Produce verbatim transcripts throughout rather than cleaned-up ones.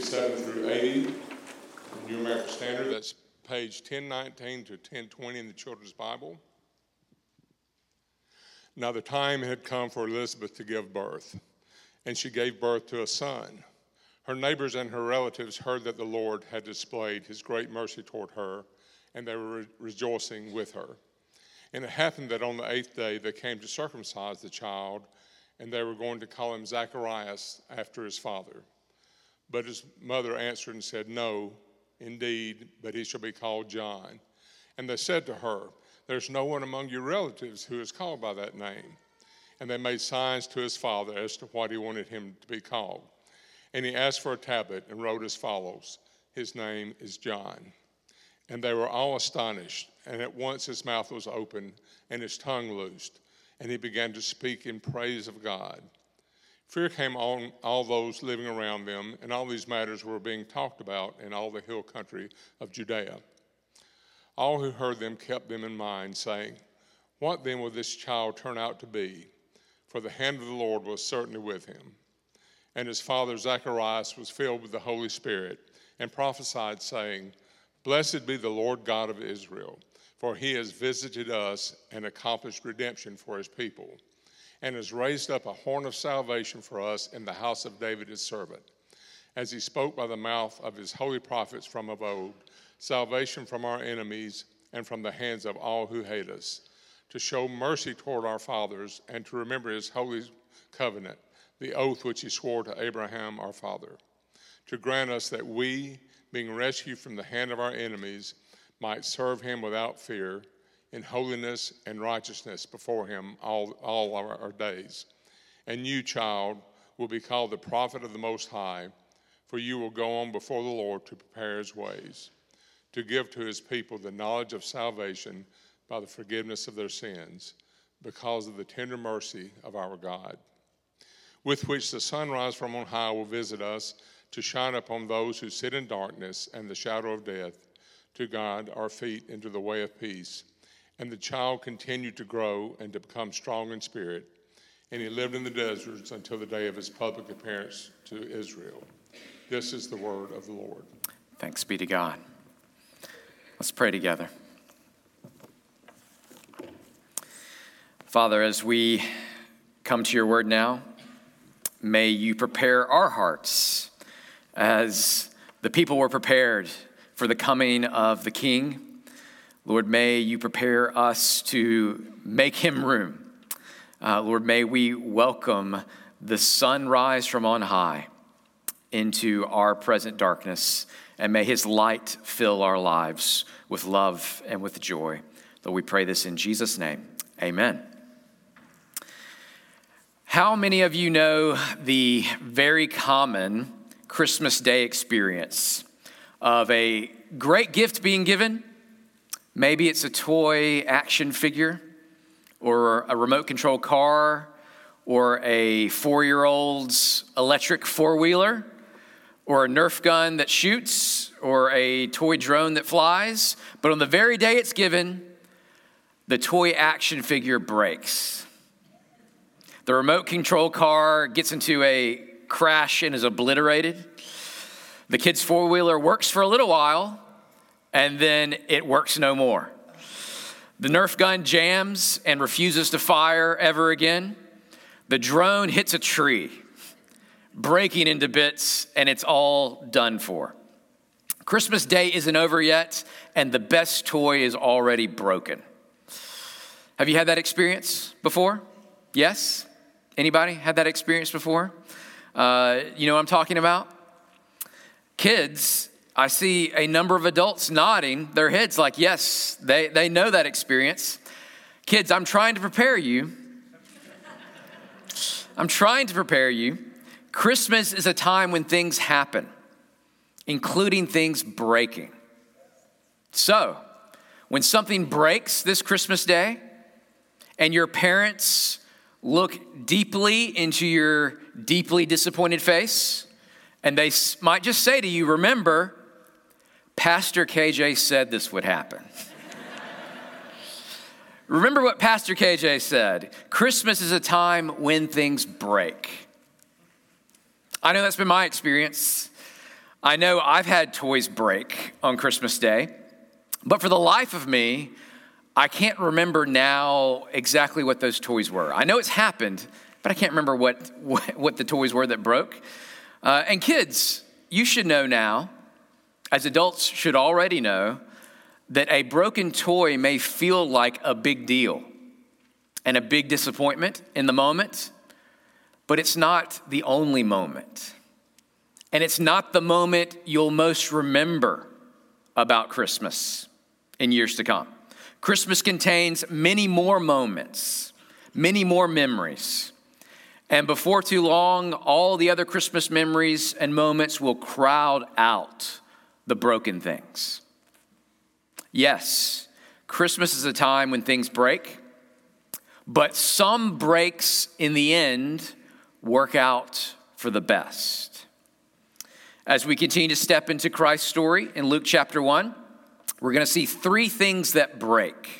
sixty-seven through eighty, the New American Standard. That's page ten nineteen to ten twenty in the Children's Bible. Now the time had come for Elizabeth to give birth, and she gave birth to a son. Her neighbors and her relatives heard that the Lord had displayed his great mercy toward her, and they were re- rejoicing with her. And it happened that on the eighth day they came to circumcise the child, and they were going to call him Zacharias after his father. But his mother answered and said, "No, indeed, but he shall be called John." And they said to her, "There's no one among your relatives who is called by that name." And they made signs to his father as to what he wanted him to be called. And he asked for a tablet and wrote as follows, "His name is John." And they were all astonished, and at once his mouth was opened and his tongue loosed, and he began to speak in praise of God. Fear came on all those living around them, and all these matters were being talked about in all the hill country of Judea. All who heard them kept them in mind, saying, "What then will this child turn out to be? For the hand of the Lord was certainly with him." And his father Zacharias was filled with the Holy Spirit and prophesied, saying, "Blessed be the Lord God of Israel, for he has visited us and accomplished redemption for his people, and has raised up a horn of salvation for us in the house of David his servant, as he spoke by the mouth of his holy prophets from of old, salvation from our enemies and from the hands of all who hate us, to show mercy toward our fathers and to remember his holy covenant, the oath which he swore to Abraham our father, to grant us that we, being rescued from the hand of our enemies, might serve him without fear, in holiness and righteousness before him all, all our, our days. And you, child, will be called the prophet of the Most High, for you will go on before the Lord to prepare his ways, to give to his people the knowledge of salvation by the forgiveness of their sins, because of the tender mercy of our God, with which the sunrise from on high will visit us, to shine upon those who sit in darkness and the shadow of death, to guide our feet into the way of peace. And the child continued to grow and to become strong in spirit, and he lived in the deserts until the day of his public appearance to Israel. This is the word of the Lord. Thanks be to God. Let's pray together. Father, as we come to your word now, may you prepare our hearts as the people were prepared for the coming of the King. Lord, may you prepare us to make him room. Uh, Lord, may we welcome the sunrise from on high into our present darkness, and may his light fill our lives with love and with joy. Lord, we pray this in Jesus' name. Amen. How many of you know the very common Christmas Day experience of a great gift being given? Maybe it's a toy action figure, or a remote control car, or a four-year-old's electric four-wheeler, or a Nerf gun that shoots, or a toy drone that flies. But on the very day it's given, the toy action figure breaks. The remote control car gets into a crash and is obliterated. The kid's four-wheeler works for a little while, and then it works no more. The Nerf gun jams and refuses to fire ever again. The drone hits a tree, breaking into bits, and it's all done for. Christmas Day isn't over yet, and the best toy is already broken. Have you had that experience before? Yes? Anybody had that experience before? Uh, you know what I'm talking about? Kids, I see a number of adults nodding their heads like, yes, they, they know that experience. Kids, I'm trying to prepare you. I'm trying to prepare you. Christmas is a time when things happen, including things breaking. So, when something breaks this Christmas Day, and your parents look deeply into your deeply disappointed face, and they might just say to you, remember, Pastor K J said this would happen. Remember what Pastor K J said. Christmas is a time when things break. I know that's been my experience. I know I've had toys break on Christmas Day, but for the life of me, I can't remember now exactly what those toys were. I know it's happened, but I can't remember what, what, what the toys were that broke. Uh, and kids, you should know now, as adults should already know, that a broken toy may feel like a big deal and a big disappointment in the moment, but it's not the only moment. And it's not the moment you'll most remember about Christmas in years to come. Christmas contains many more moments, many more memories. And before too long, all the other Christmas memories and moments will crowd out the broken things. Yes, Christmas is a time when things break, but some breaks in the end work out for the best. As we continue to step into Christ's story in Luke chapter one, we're going to see three things that break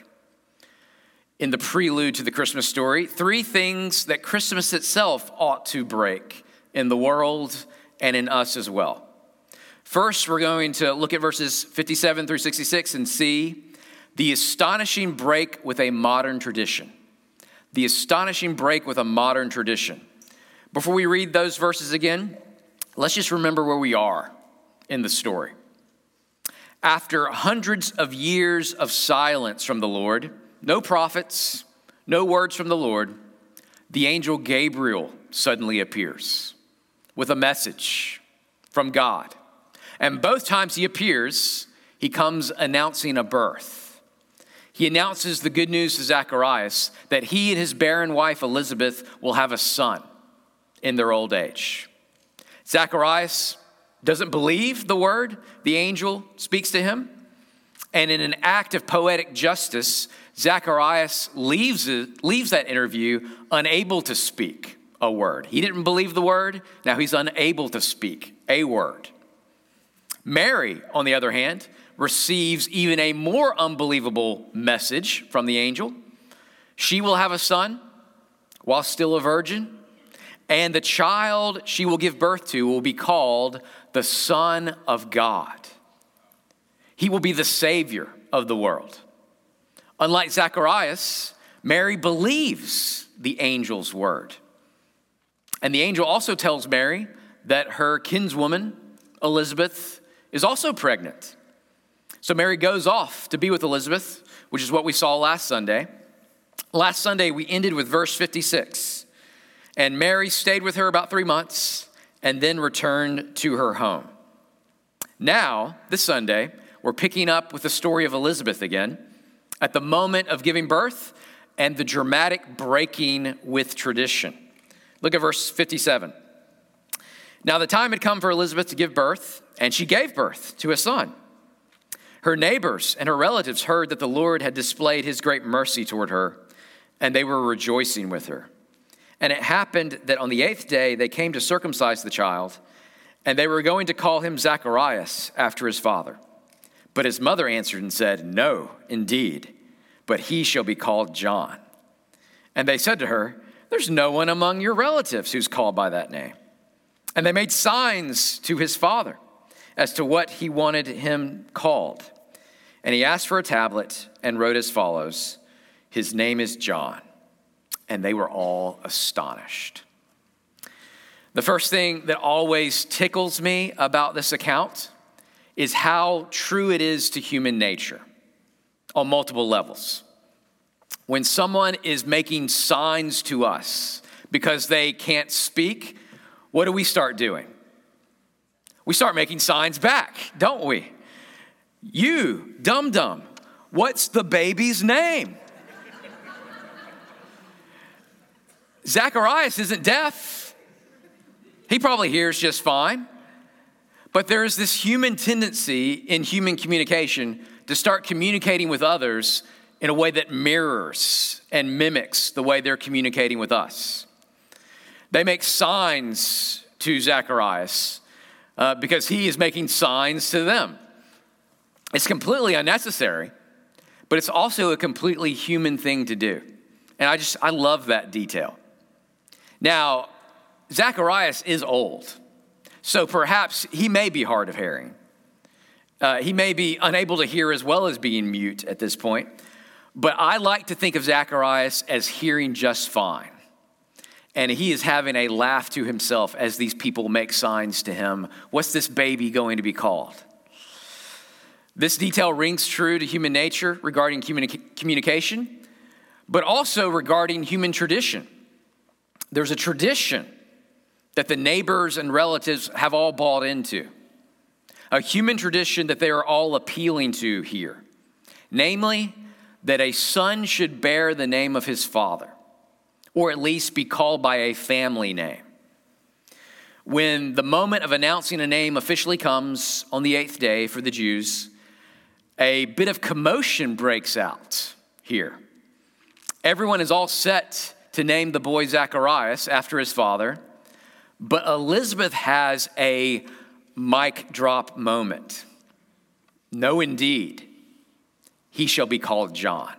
in the prelude to the Christmas story. Three things that Christmas itself ought to break in the world and in us as well. First, we're going to look at verses fifty-seven through sixty-six and see the astonishing break with a modern tradition. The astonishing break with a modern tradition. Before we read those verses again, let's just remember where we are in the story. After hundreds of years of silence from the Lord, no prophets, no words from the Lord, the angel Gabriel suddenly appears with a message from God. And both times he appears, he comes announcing a birth. He announces the good news to Zacharias that he and his barren wife Elizabeth will have a son in their old age. Zacharias doesn't believe the word the angel speaks to him. And in an act of poetic justice, Zacharias leaves, it, leaves that interview unable to speak a word. He didn't believe the word. Now he's unable to speak a word. Mary, on the other hand, receives even a more unbelievable message from the angel. She will have a son while still a virgin. And the child she will give birth to will be called the Son of God. He will be the Savior of the world. Unlike Zacharias, Mary believes the angel's word. And the angel also tells Mary that her kinswoman, Elizabeth, is also pregnant. So Mary goes off to be with Elizabeth, which is what we saw last Sunday. Last Sunday, we ended with verse fifty-six. And Mary stayed with her about three months and then returned to her home. Now, this Sunday, we're picking up with the story of Elizabeth again at the moment of giving birth and the dramatic breaking with tradition. Look at verse fifty-seven. Now the time had come for Elizabeth to give birth, and she gave birth to a son. Her neighbors and her relatives heard that the Lord had displayed his great mercy toward her, and they were rejoicing with her. And it happened that on the eighth day they came to circumcise the child, and they were going to call him Zacharias after his father. But his mother answered and said, "No, indeed, but he shall be called John." And they said to her, "There's no one among your relatives who's called by that name." And they made signs to his father as to what he wanted him called. And he asked for a tablet and wrote as follows, "His name is John." And they were all astonished. The first thing that always tickles me about this account is how true it is to human nature on multiple levels. When someone is making signs to us because they can't speak, what do we start doing? We start making signs back, don't we? You, dum-dum, what's the baby's name? Zacharias isn't deaf. He probably hears just fine. But there is this human tendency in human communication to start communicating with others in a way that mirrors and mimics the way they're communicating with us. They make signs to Zacharias uh, because he is making signs to them. It's completely unnecessary, but it's also a completely human thing to do. And I just, I love that detail. Now, Zacharias is old. So perhaps he may be hard of hearing. Uh, he may be unable to hear as well as being mute at this point. But I like to think of Zacharias as hearing just fine. And he is having a laugh to himself as these people make signs to him. What's this baby going to be called? This detail rings true to human nature regarding communi- communication, but also regarding human tradition. There's a tradition that the neighbors and relatives have all bought into. A human tradition that they are all appealing to here. Namely, that a son should bear the name of his father, or at least be called by a family name. When the moment of announcing a name officially comes on the eighth day for the Jews, a bit of commotion breaks out here. Everyone is all set to name the boy Zacharias after his father, but Elizabeth has a mic drop moment. No, indeed. He shall be called John.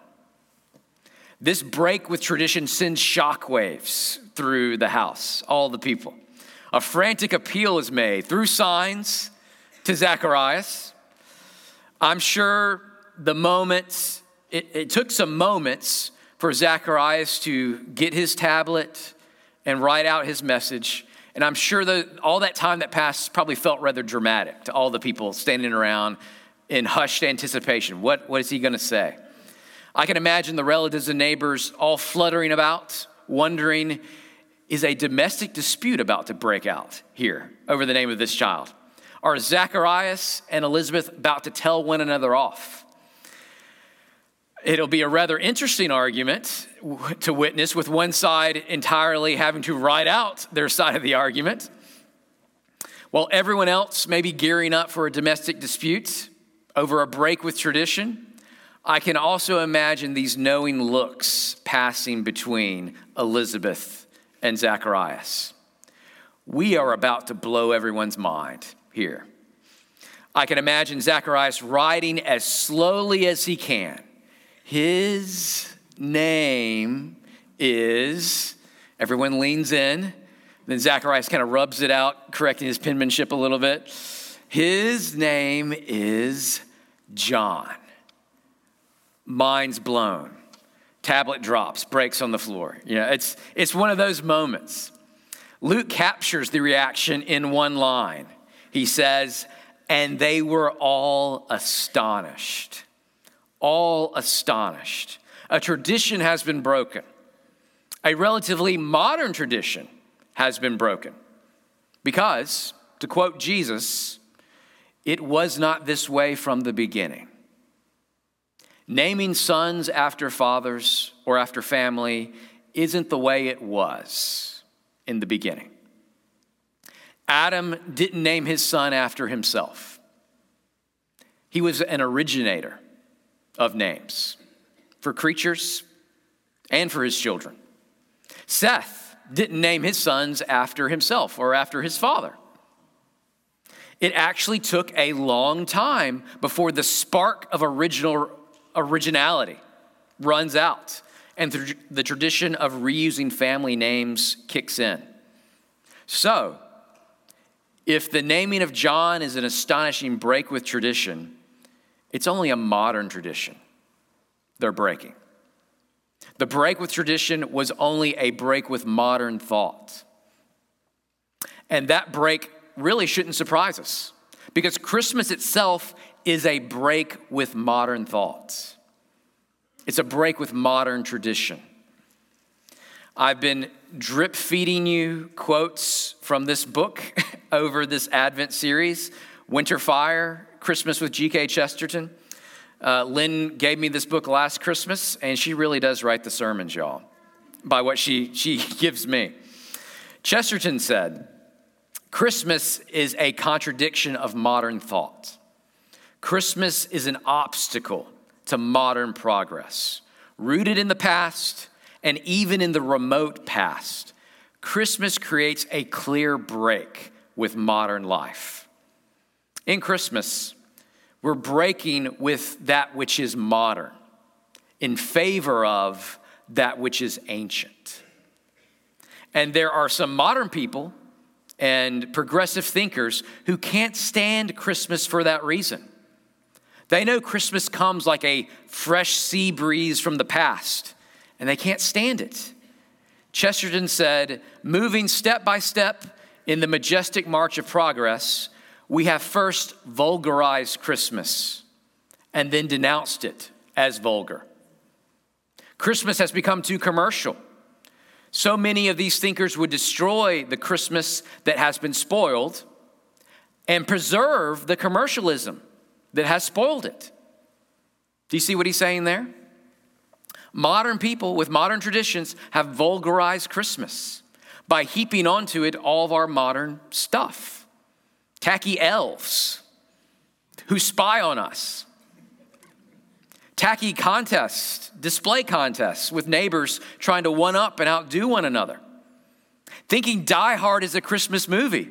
This break with tradition sends shockwaves through the house, all the people. A frantic appeal is made through signs to Zacharias. I'm sure the moments, it, it took some moments for Zacharias to get his tablet and write out his message. And I'm sure that all that time that passed probably felt rather dramatic to all the people standing around in hushed anticipation. What, what is he going to say? I can imagine the relatives and neighbors all fluttering about, wondering, is a domestic dispute about to break out here over the name of this child? Are Zacharias and Elizabeth about to tell one another off? It'll be a rather interesting argument to witness, with one side entirely having to write out their side of the argument, while everyone else may be gearing up for a domestic dispute over a break with tradition. I can also imagine these knowing looks passing between Elizabeth and Zacharias. We are about to blow everyone's mind here. I can imagine Zacharias riding as slowly as he can. His name is, everyone leans in. Then Zacharias kind of rubs it out, correcting his penmanship a little bit. His name is John. Mind's blown. Tablet drops, breaks on the floor. You know, it's, it's one of those moments. Luke captures the reaction in one line. He says, and they were all astonished. All astonished. A tradition has been broken. A relatively modern tradition has been broken. Because, to quote Jesus, it was not this way from the beginning. Naming sons after fathers or after family isn't the way it was in the beginning. Adam didn't name his son after himself. He was an originator of names for creatures and for his children. Seth didn't name his sons after himself or after his father. It actually took a long time before the spark of original originality runs out and the tradition of reusing family names kicks in. So, if the naming of John is an astonishing break with tradition, it's only a modern tradition they're breaking. The break with tradition was only a break with modern thought. And that break really shouldn't surprise us, because Christmas itself is a break with modern thoughts. It's a break with modern tradition. I've been drip feeding you quotes from this book over this Advent series, Winter Fire, Christmas with G K Chesterton. Uh, Lynn gave me this book last Christmas, and she really does write the sermons, y'all, by what she, she gives me. Chesterton said, Christmas is a contradiction of modern thought. Christmas is an obstacle to modern progress. Rooted in the past and even in the remote past, Christmas creates a clear break with modern life. In Christmas, we're breaking with that which is modern in favor of that which is ancient. And there are some modern people and progressive thinkers who can't stand Christmas for that reason. They know Christmas comes like a fresh sea breeze from the past, and they can't stand it. Chesterton said, moving step by step in the majestic march of progress, we have first vulgarized Christmas and then denounced it as vulgar. Christmas has become too commercial. So many of these thinkers would destroy the Christmas that has been spoiled and preserve the commercialism that has spoiled it. Do you see what he's saying there? Modern people with modern traditions have vulgarized Christmas by heaping onto it all of our modern stuff. Tacky elves who spy on us. Tacky contests, display contests with neighbors trying to one-up and outdo one another. Thinking Die Hard is a Christmas movie.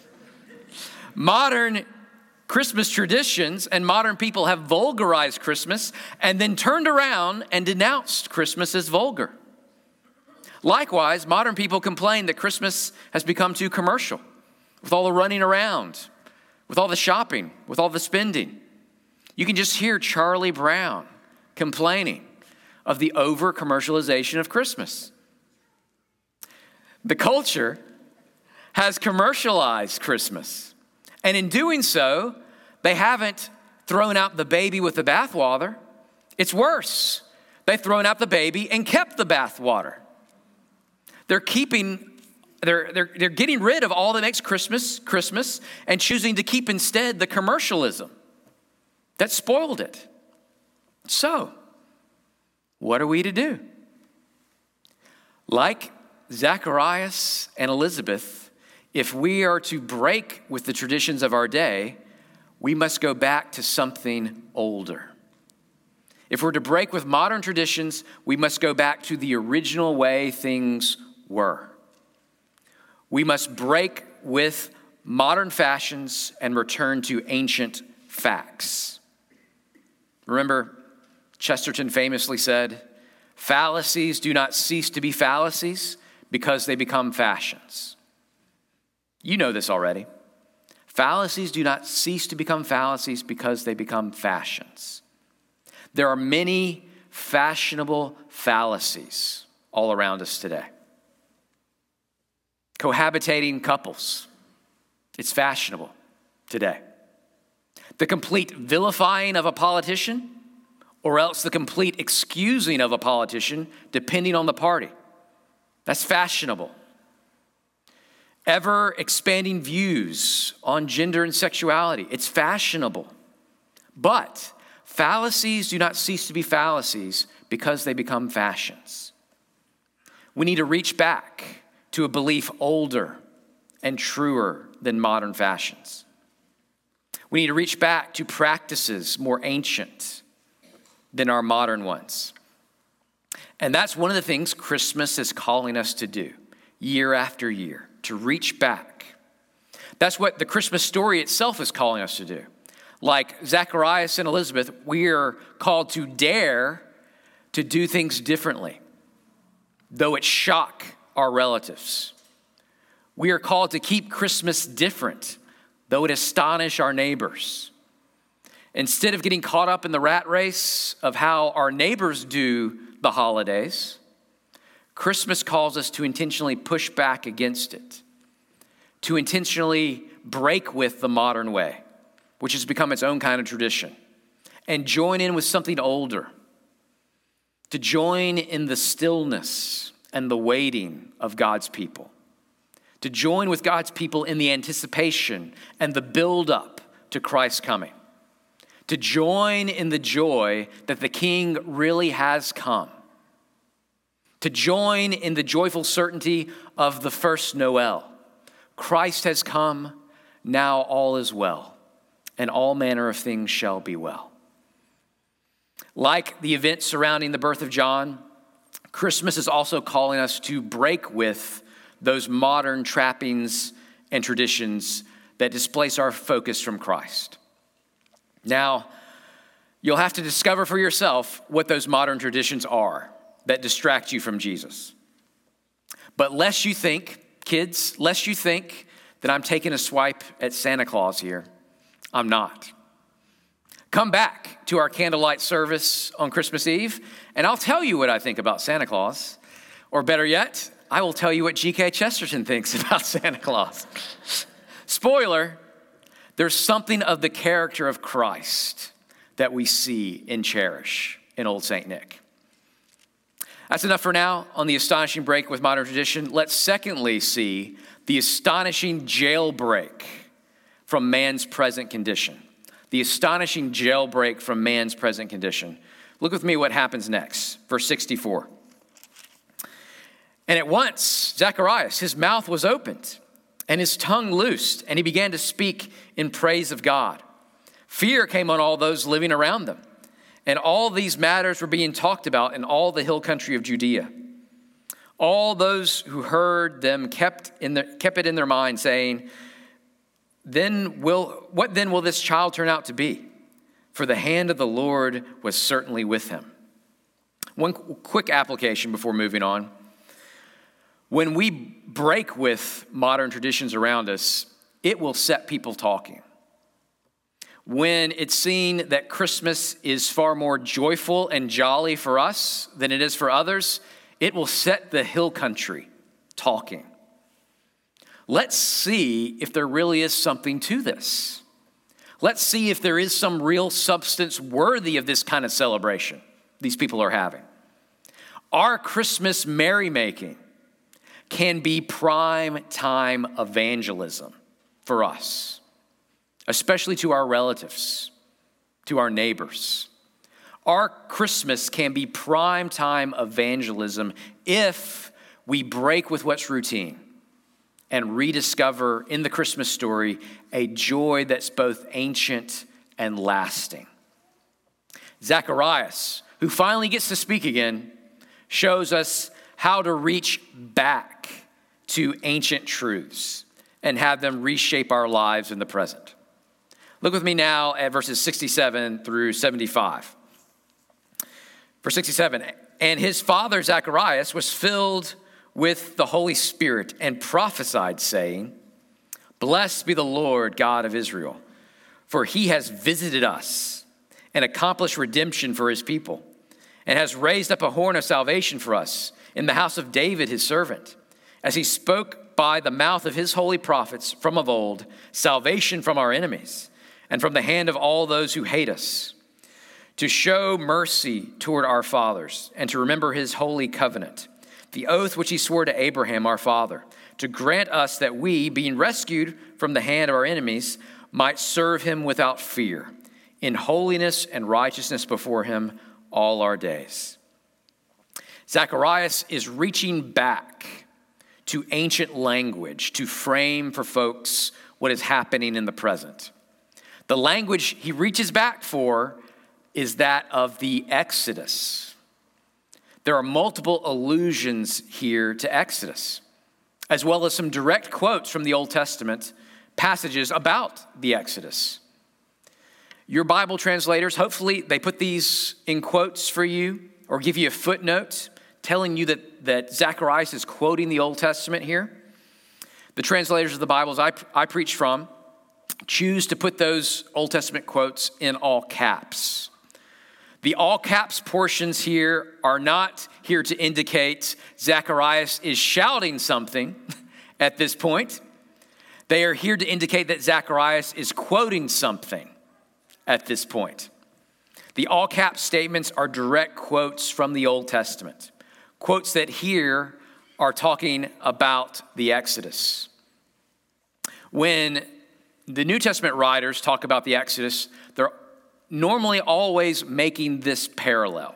Modern Christmas traditions and modern people have vulgarized Christmas and then turned around and denounced Christmas as vulgar. Likewise, modern people complain that Christmas has become too commercial, with all the running around, with all the shopping, with all the spending. You can just hear Charlie Brown complaining of the over-commercialization of Christmas. The culture has commercialized Christmas, and in doing so, they haven't thrown out the baby with the bathwater. It's worse. They've thrown out the baby and kept the bathwater. They're keeping, they're, they're, they're getting rid of all that makes Christmas, Christmas, and choosing to keep instead the commercialism that spoiled it. So, what are we to do? Like Zacharias and Elizabeth, if we are to break with the traditions of our day, we must go back to something older. If we're to break with modern traditions, we must go back to the original way things were. We must break with modern fashions and return to ancient facts. Remember, Chesterton famously said, fallacies do not cease to be fallacies because they become fashions. You know this already. Fallacies do not cease to become fallacies because they become fashions. There are many fashionable fallacies all around us today. Cohabitating couples, it's fashionable today. The complete vilifying of a politician, or else the complete excusing of a politician, depending on the party. That's fashionable. Ever expanding views on gender and sexuality, it's fashionable. But fallacies do not cease to be fallacies because they become fashions. We need to reach back to a belief older and truer than modern fashions. We need to reach back to practices more ancient than our modern ones. And that's one of the things Christmas is calling us to do year after year, to reach back. That's what the Christmas story itself is calling us to do. Like Zacharias and Elizabeth, we are called to dare to do things differently, though it shock our relatives. We are called to keep Christmas different, though it astonish our neighbors. Instead of getting caught up in the rat race of how our neighbors do the holidays, Christmas calls us to intentionally push back against it, to intentionally break with the modern way, which has become its own kind of tradition, and join in with something older, to join in the stillness and the waiting of God's people, to join with God's people in the anticipation and the build-up to Christ's coming, to join in the joy that the King really has come, to join in the joyful certainty of the first Noel. Christ has come, now all is well, and all manner of things shall be well. Like the events surrounding the birth of John, Christmas is also calling us to break with those modern trappings and traditions that displace our focus from Christ. Now, you'll have to discover for yourself what those modern traditions are that distract you from Jesus. But lest you think, kids, lest you think that I'm taking a swipe at Santa Claus here. I'm not. Come back to our candlelight service on Christmas Eve, and I'll tell you what I think about Santa Claus. Or better yet, I will tell you what G K Chesterton thinks about Santa Claus. Spoiler, there's something of the character of Christ that we see and cherish in Old Saint Nick. That's enough for now on the astonishing break with modern tradition. Let's secondly see the astonishing jailbreak from man's present condition. The astonishing jailbreak from man's present condition. Look with me what happens next. Verse sixty-four. And at once, Zacharias, his mouth was opened and his tongue loosed, and he began to speak in praise of God. Fear came on all those living around them, and all these matters were being talked about in all the hill country of Judea. All those who heard them kept in the, kept it in their mind, saying, Then will what then will this child turn out to be? For the hand of the Lord was certainly with him. One quick application before moving on. When we break with modern traditions around us, it will set people talking. When it's seen that Christmas is far more joyful and jolly for us than it is for others, it will set the hill country talking. Let's see if there really is something to this. Let's see if there is some real substance worthy of this kind of celebration these people are having. Our Christmas merrymaking can be prime time evangelism for us, especially to our relatives, to our neighbors. Our Christmas can be prime time evangelism if we break with what's routine and rediscover in the Christmas story a joy that's both ancient and lasting. Zacharias, who finally gets to speak again, shows us how to reach back to ancient truths and have them reshape our lives in the present. Look with me now at verses sixty-seven through seventy-five. Verse sixty-seven, and his father Zacharias was filled with the Holy Spirit and prophesied, saying, Blessed be the Lord God of Israel, for he has visited us and accomplished redemption for his people, and has raised up a horn of salvation for us in the house of David his servant, as he spoke by the mouth of his holy prophets from of old, salvation from our enemies and from the hand of all those who hate us, to show mercy toward our fathers and to remember his holy covenant, the oath which he swore to Abraham our father, to grant us that we, being rescued from the hand of our enemies, might serve him without fear, in holiness and righteousness before him all our days. Zacharias is reaching back to ancient language to frame for folks what is happening in the present. The language he reaches back for is that of the Exodus. There are multiple allusions here to Exodus, as well as some direct quotes from the Old Testament passages about the Exodus. Your Bible translators, hopefully they put these in quotes for you or give you a footnote telling you that, that Zacharias is quoting the Old Testament here. The translators of the Bibles I, I preach from choose to put those Old Testament quotes in all caps. The all caps portions here are not here to indicate Zacharias is shouting something at this point. They are here to indicate that Zacharias is quoting something at this point. The all caps statements are direct quotes from the Old Testament. Quotes that here are talking about the Exodus. When the New Testament writers talk about the Exodus, they're normally always making this parallel.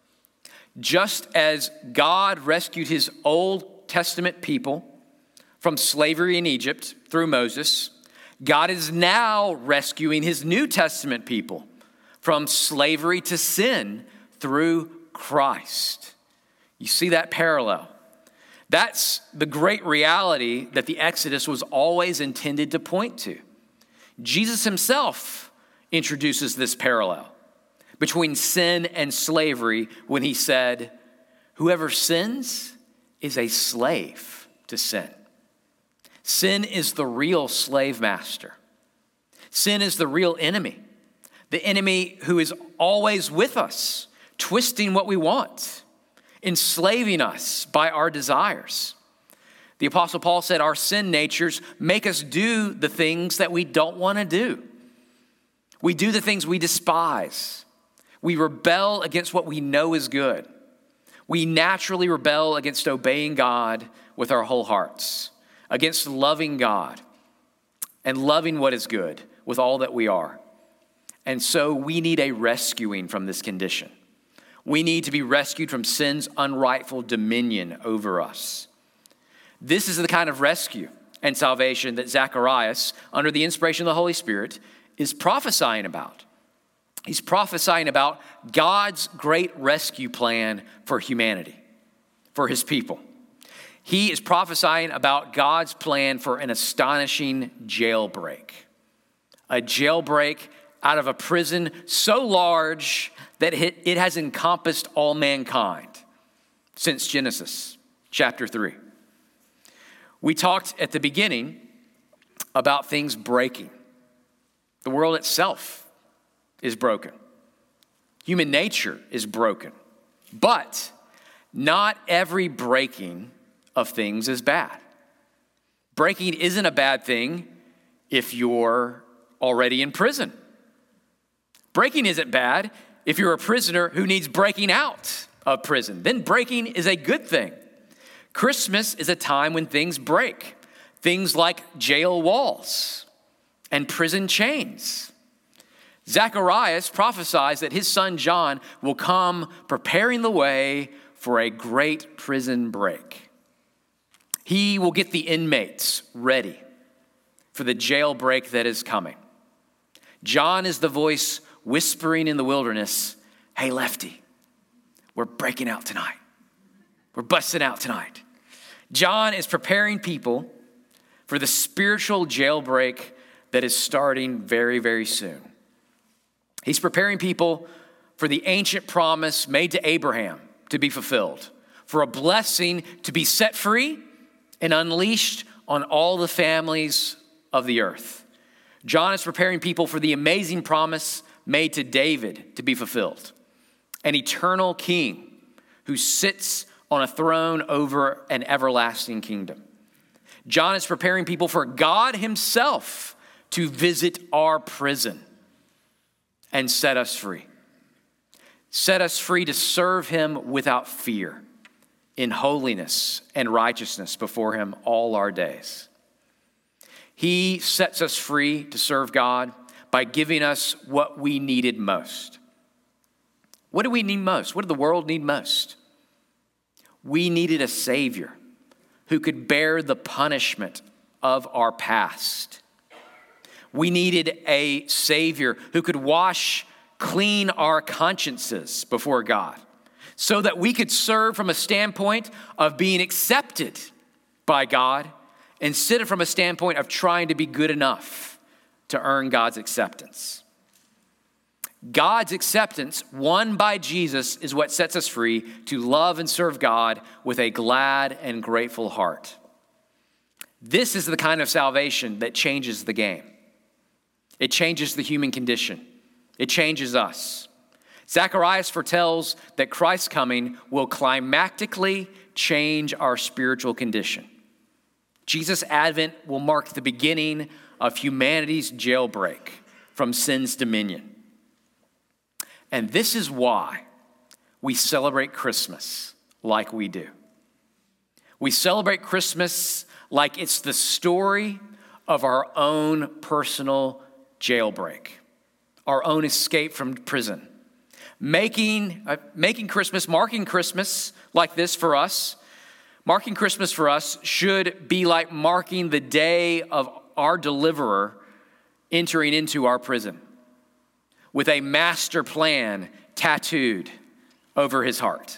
Just as God rescued his Old Testament people from slavery in Egypt through Moses, God is now rescuing his New Testament people from slavery to sin through Christ. You see that parallel? That's the great reality that the Exodus was always intended to point to. Jesus himself introduces this parallel between sin and slavery when he said, whoever sins is a slave to sin. Sin is the real slave master. Sin is the real enemy, the enemy who is always with us, twisting what we want, enslaving us by our desires. The Apostle Paul said our sin natures make us do the things that we don't want to do. We do the things we despise. We rebel against what we know is good. We naturally rebel against obeying God with our whole hearts, against loving God and loving what is good with all that we are. And so we need a rescuing from this condition. We need to be rescued from sin's unrightful dominion over us. This is the kind of rescue and salvation that Zacharias, under the inspiration of the Holy Spirit, is prophesying about. He's prophesying about God's great rescue plan for humanity, for his people. He is prophesying about God's plan for an astonishing jailbreak. A jailbreak out of a prison so large that it has encompassed all mankind since Genesis chapter three. We talked at the beginning about things breaking. The world itself is broken. Human nature is broken. But not every breaking of things is bad. Breaking isn't a bad thing if you're already in prison. Breaking isn't bad if you're a prisoner who needs breaking out of prison. Then breaking is a good thing. Christmas is a time when things break. Things like jail walls and prison chains. Zacharias prophesies that his son John will come preparing the way for a great prison break. He will get the inmates ready for the jailbreak that is coming. John is the voice whispering in the wilderness, "Hey, Lefty, we're breaking out tonight. We're busting out tonight." John is preparing people for the spiritual jailbreak that is starting very, very soon. He's preparing people for the ancient promise made to Abraham to be fulfilled, for a blessing to be set free and unleashed on all the families of the earth. John is preparing people for the amazing promise made to David to be fulfilled, an eternal king who sits on a throne over an everlasting kingdom. John is preparing people for God himself to visit our prison and set us free. Set us free to serve him without fear, in holiness and righteousness before him all our days. He sets us free to serve God by giving us what we needed most. What do we need most? What did the world need most? We needed a Savior who could bear the punishment of our past. We needed a Savior who could wash clean our consciences before God so that we could serve from a standpoint of being accepted by God instead of from a standpoint of trying to be good enough to earn God's acceptance. God's acceptance, won by Jesus, is what sets us free to love and serve God with a glad and grateful heart. This is the kind of salvation that changes the game. It changes the human condition. It changes us. Zacharias foretells that Christ's coming will climactically change our spiritual condition. Jesus' advent will mark the beginning of humanity's jailbreak from sin's dominion. And this is why we celebrate Christmas like we do. We celebrate Christmas like it's the story of our own personal jailbreak, our own escape from prison. Making, uh, making Christmas, marking Christmas like this for us, marking Christmas for us should be like marking the day of our deliverer entering into our prison with a master plan tattooed over his heart.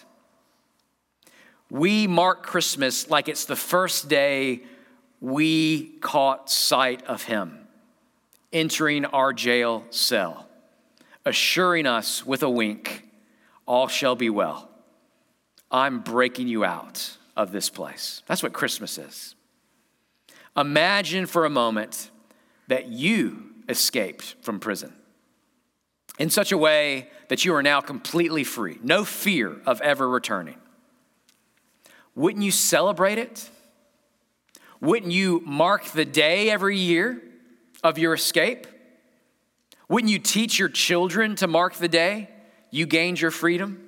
We mark Christmas like it's the first day we caught sight of him entering our jail cell, assuring us with a wink, all shall be well. I'm breaking you out of this place. That's what Christmas is. Imagine for a moment that you escaped from prison in such a way that you are now completely free, no fear of ever returning. Wouldn't you celebrate it? Wouldn't you mark the day every year of your escape? Wouldn't you teach your children to mark the day you gained your freedom?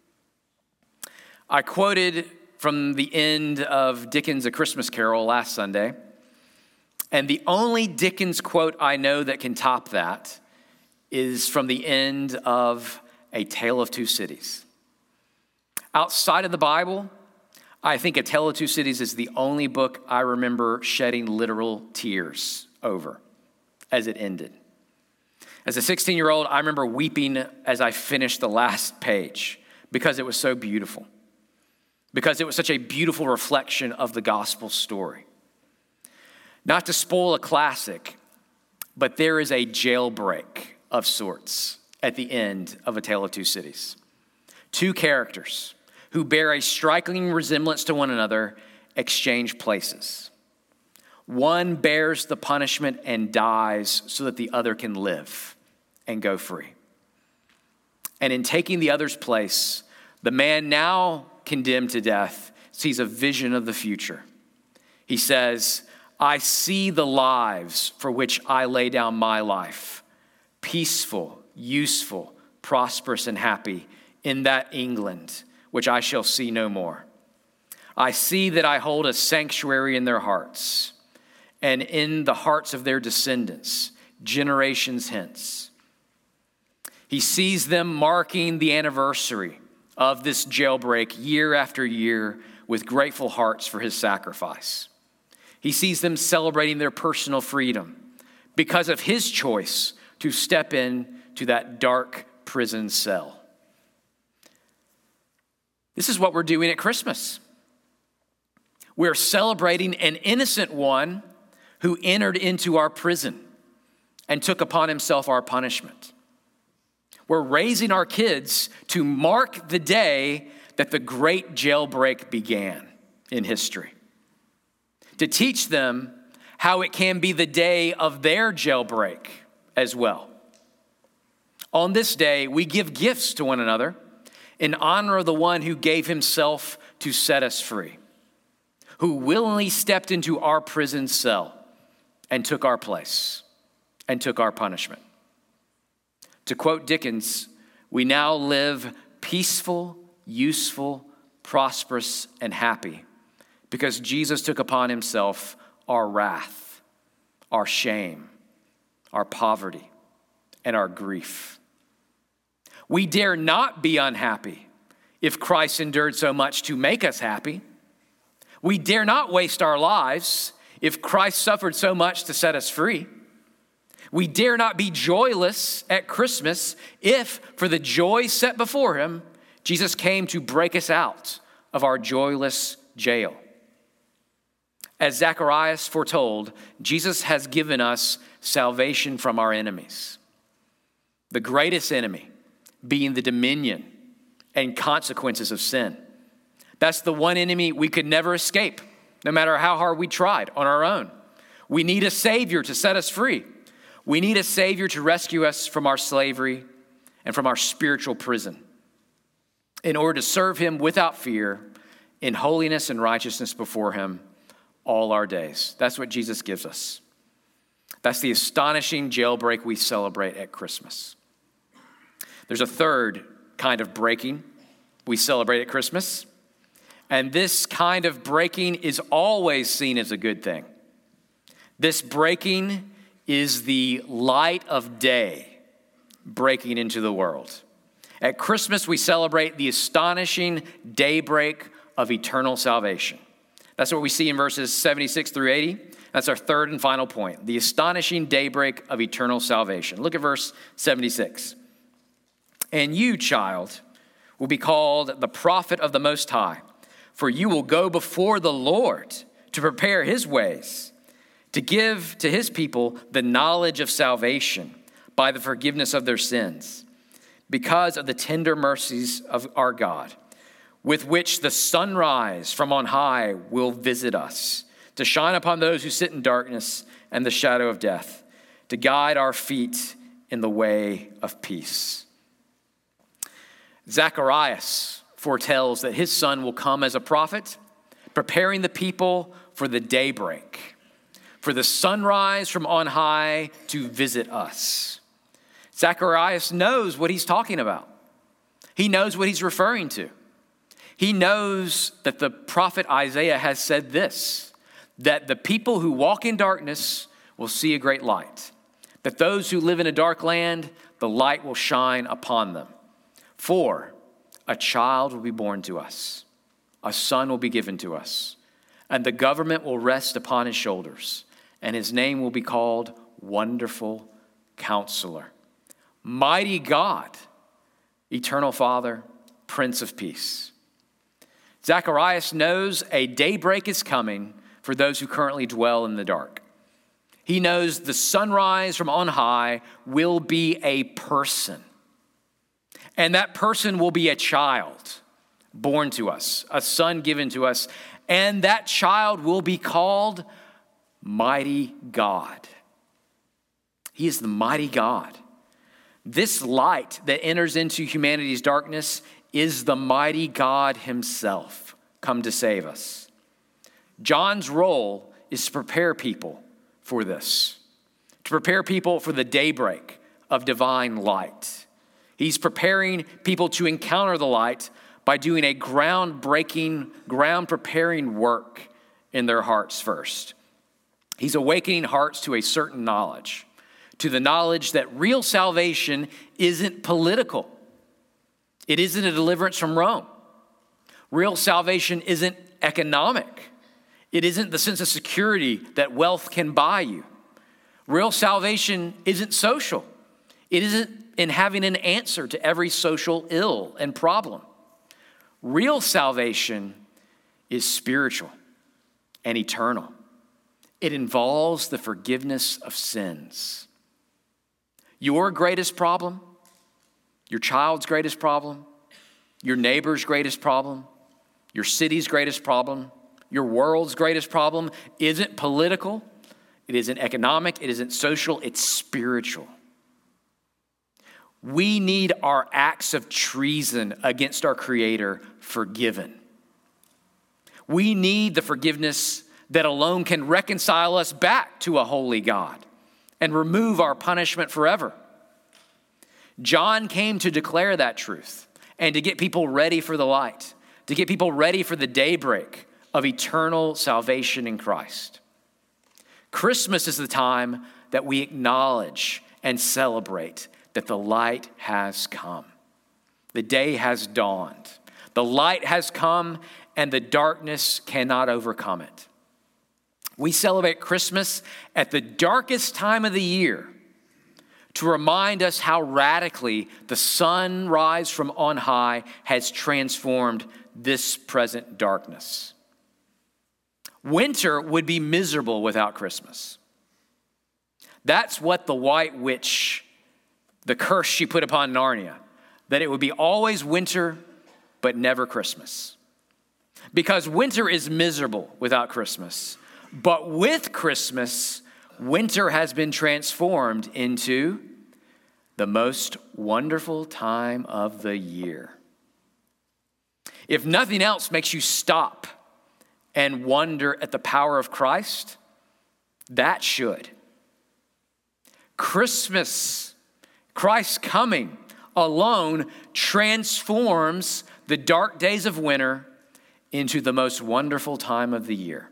I quoted from the end of Dickens' A Christmas Carol last Sunday, and the only Dickens quote I know that can top that is from the end of A Tale of Two Cities. Outside of the Bible, I think A Tale of Two Cities is the only book I remember shedding literal tears over as it ended. As a sixteen-year-old, I remember weeping as I finished the last page because it was so beautiful, because it was such a beautiful reflection of the gospel story. Not to spoil a classic, but there is a jailbreak of sorts at the end of A Tale of Two Cities. Two characters who bear a striking resemblance to one another exchange places. One bears the punishment and dies so that the other can live and go free. And in taking the other's place, the man now condemned to death sees a vision of the future. He says, I see the lives for which I lay down my life, peaceful, useful, prosperous, and happy in that England which I shall see no more. I see that I hold a sanctuary in their hearts and in the hearts of their descendants, generations hence. He sees them marking the anniversary of this jailbreak year after year with grateful hearts for his sacrifice. He sees them celebrating their personal freedom because of his choice to step in to that dark prison cell. This is what we're doing at Christmas. We're celebrating an innocent one who entered into our prison and took upon himself our punishment. We're raising our kids to mark the day that the great jailbreak began in history, to teach them how it can be the day of their jailbreak as well. On this day, we give gifts to one another in honor of the one who gave himself to set us free, who willingly stepped into our prison cell and took our place and took our punishment. To quote Dickens, we now live peaceful, useful, prosperous, and happy because Jesus took upon himself our wrath, our shame, our poverty, and our grief. We dare not be unhappy if Christ endured so much to make us happy. We dare not waste our lives if Christ suffered so much to set us free. We dare not be joyless at Christmas if, for the joy set before him, Jesus came to break us out of our joyless jail. As Zacharias foretold, Jesus has given us salvation from our enemies. The greatest enemy being the dominion and consequences of sin. That's the one enemy we could never escape, no matter how hard we tried on our own. We need a Savior to set us free. We need a Savior to rescue us from our slavery and from our spiritual prison in order to serve him without fear in holiness and righteousness before him all our days. That's what Jesus gives us. That's the astonishing jailbreak we celebrate at Christmas. There's a third kind of breaking we celebrate at Christmas, and this kind of breaking is always seen as a good thing. This breaking is the light of day breaking into the world. At Christmas, we celebrate the astonishing daybreak of eternal salvation. That's what we see in verses seventy-six through eighty. That's our third and final point, the astonishing daybreak of eternal salvation. Look at verse seventy-six. And you, child, will be called the prophet of the Most High, for you will go before the Lord to prepare his ways, to give to his people the knowledge of salvation by the forgiveness of their sins, because of the tender mercies of our God, with which the sunrise from on high will visit us, to shine upon those who sit in darkness and the shadow of death, to guide our feet in the way of peace. Zacharias foretells that his son will come as a prophet, preparing the people for the daybreak, for the sunrise from on high to visit us. Zacharias knows what he's talking about. He knows what he's referring to. He knows that the prophet Isaiah has said this, that the people who walk in darkness will see a great light, that those who live in a dark land, the light will shine upon them. For a child will be born to us, a son will be given to us, and the government will rest upon his shoulders, and his name will be called Wonderful Counselor, Mighty God, Eternal Father, Prince of Peace. Zacharias knows a daybreak is coming for those who currently dwell in the dark. He knows the sunrise from on high will be a person. And that person will be a child born to us, a son given to us. And that child will be called Mighty God. He is the mighty God. This light that enters into humanity's darkness is the mighty God himself come to save us. John's role is to prepare people for this, to prepare people for the daybreak of divine light. He's preparing people to encounter the light by doing a groundbreaking, ground-preparing work in their hearts first. He's awakening hearts to a certain knowledge, to the knowledge that real salvation isn't political. It isn't a deliverance from Rome. Real salvation isn't economic. It isn't the sense of security that wealth can buy you. Real salvation isn't social. It isn't in having an answer to every social ill and problem. Real salvation is spiritual and eternal. It involves the forgiveness of sins. Your greatest problem, your child's greatest problem, your neighbor's greatest problem, your city's greatest problem, your world's greatest problem isn't political, it isn't economic, it isn't social, it's spiritual. We need our acts of treason against our Creator forgiven. We need the forgiveness that alone can reconcile us back to a holy God and remove our punishment forever. John came to declare that truth and to get people ready for the light, to get people ready for the daybreak of eternal salvation in Christ. Christmas is the time that we acknowledge and celebrate that the light has come. The day has dawned. The light has come and the darkness cannot overcome it. We celebrate Christmas at the darkest time of the year to remind us how radically the sunrise from on high has transformed this present darkness. Winter would be miserable without Christmas. That's what the White Witch, the curse she put upon Narnia, that it would be always winter, but never Christmas. Because winter is miserable without Christmas. But with Christmas, winter has been transformed into the most wonderful time of the year. If nothing else makes you stop and wonder at the power of Christ, that should. Christmas, Christ's coming alone transforms the dark days of winter into the most wonderful time of the year.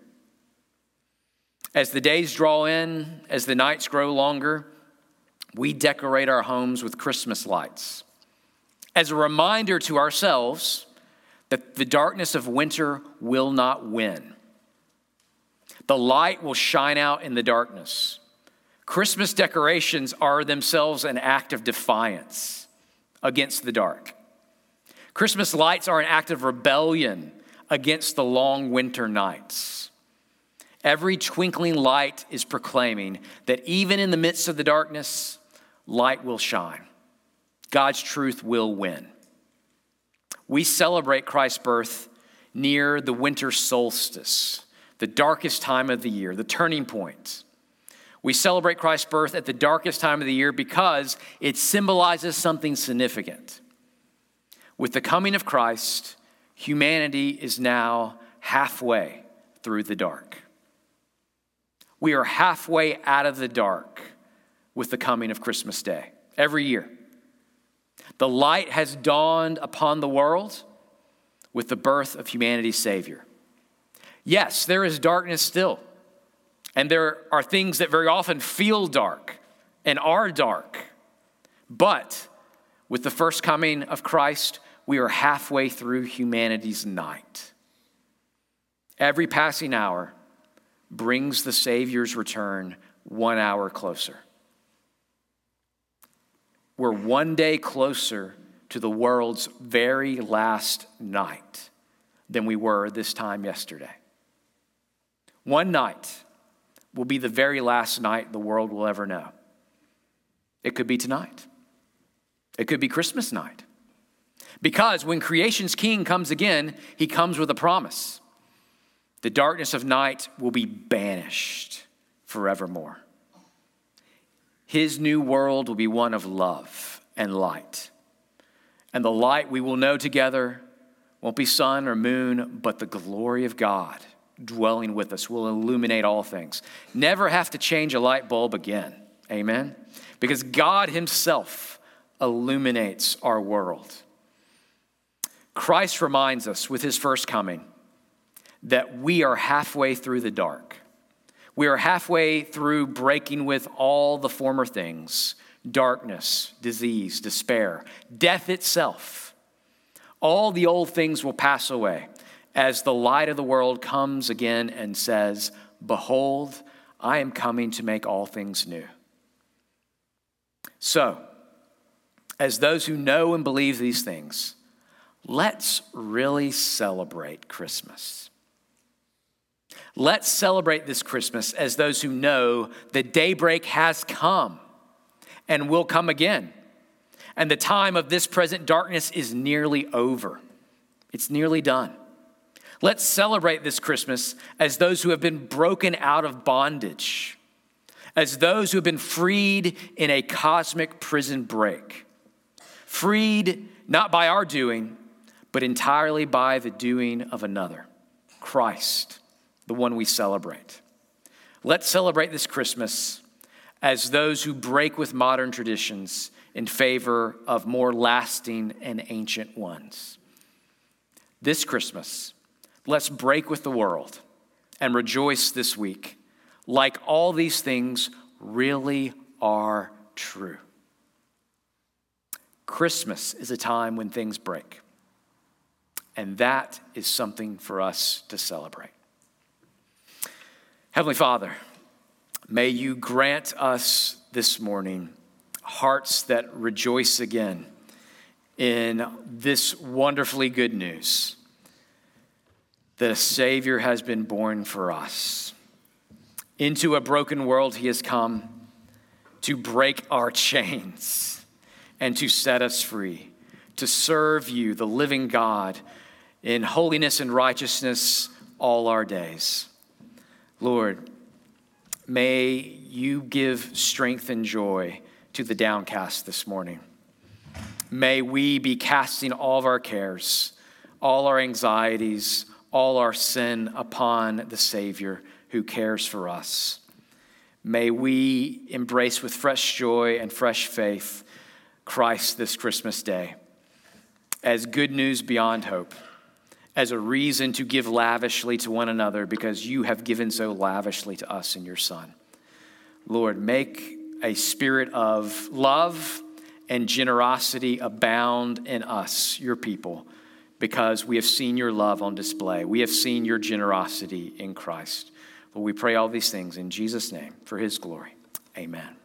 As the days draw in, as the nights grow longer, we decorate our homes with Christmas lights as a reminder to ourselves that the darkness of winter will not win. The light will shine out in the darkness. Christmas decorations are themselves an act of defiance against the dark. Christmas lights are an act of rebellion against the long winter nights. Every twinkling light is proclaiming that even in the midst of the darkness, light will shine. God's truth will win. We celebrate Christ's birth near the winter solstice, the darkest time of the year, the turning point. We celebrate Christ's birth at the darkest time of the year because it symbolizes something significant. With the coming of Christ, humanity is now halfway through the dark. We are halfway out of the dark with the coming of Christmas Day every year. The light has dawned upon the world with the birth of humanity's Savior. Yes, there is darkness still, and there are things that very often feel dark and are dark. But with the first coming of Christ, we are halfway through humanity's night. Every passing hour brings the Savior's return one hour closer. We're one day closer to the world's very last night than we were this time yesterday. One night will be the very last night the world will ever know. It could be tonight. It could be Christmas night. Because when creation's king comes again, he comes with a promise. The darkness of night will be banished forevermore. His new world will be one of love and light. And the light we will know together won't be sun or moon, but the glory of God dwelling with us will illuminate all things. Never have to change a light bulb again. Amen? Because God himself illuminates our world. Christ reminds us with his first coming that we are halfway through the dark. We are halfway through breaking with all the former things: darkness, disease, despair, death itself. All the old things will pass away as the light of the world comes again and says, "Behold, I am coming to make all things new." So, as those who know and believe these things, let's really celebrate Christmas. Let's celebrate this Christmas as those who know that daybreak has come and will come again. And the time of this present darkness is nearly over. It's nearly done. Let's celebrate this Christmas as those who have been broken out of bondage, as those who have been freed in a cosmic prison break. Freed not by our doing, but entirely by the doing of another, Christ, the one we celebrate. Let's celebrate this Christmas as those who break with modern traditions in favor of more lasting and ancient ones. This Christmas, let's break with the world and rejoice this week like all these things really are true. Christmas is a time when things break, and that is something for us to celebrate. Heavenly Father, may you grant us this morning hearts that rejoice again in this wonderfully good news that a Savior has been born for us. Into a broken world he has come to break our chains and to set us free, to serve you, the living God, in holiness and righteousness all our days. Lord, may you give strength and joy to the downcast this morning. May we be casting all of our cares, all our anxieties, all our sin upon the Savior who cares for us. May we embrace with fresh joy and fresh faith Christ this Christmas day as good news beyond hope, as a reason to give lavishly to one another because you have given so lavishly to us in your Son. Lord, make a spirit of love and generosity abound in us, your people, because we have seen your love on display. We have seen your generosity in Christ. Lord, we pray all these things in Jesus' name for his glory. Amen.